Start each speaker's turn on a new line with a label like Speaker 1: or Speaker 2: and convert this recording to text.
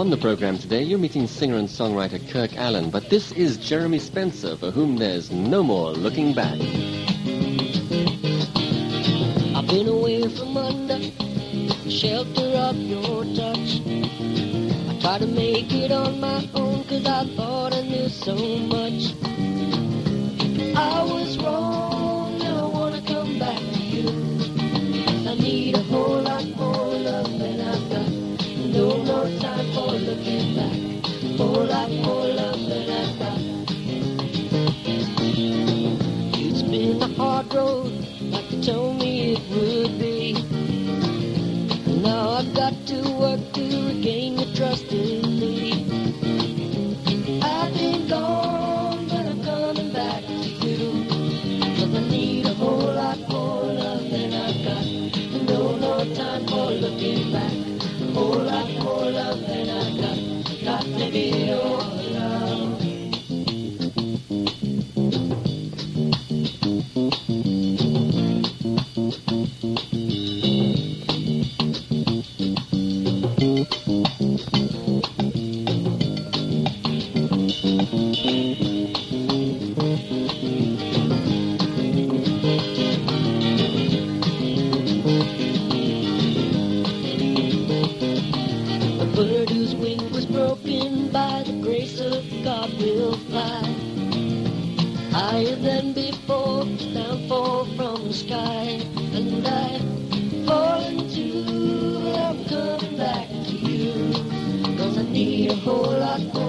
Speaker 1: On the program today, you're meeting singer and songwriter Kirk Allen, but this is Jeremy Spencer, for whom there's no more looking back.
Speaker 2: I've been away from under the shelter of your touch. I tried to make it on my own, 'cause I thought I knew so much. I was wrong, now I wanna come back to you. I need a whole lot more love than I've got. No more time for looking back. Whole lot more love than I've got. It's been a hard road, like you told me it would be. Now I've got to work to regain your trust in me. I've been gone, but I'm coming back to you. 'Cause I need a whole lot more love than I've got. No more time for looking back. Whole lot more love than I got. Got to be your love. Bird whose wing was broken by the grace of God will fly higher than before, downfall from the sky. And I fall into, I'm coming back to you. 'Cause I need a whole lot more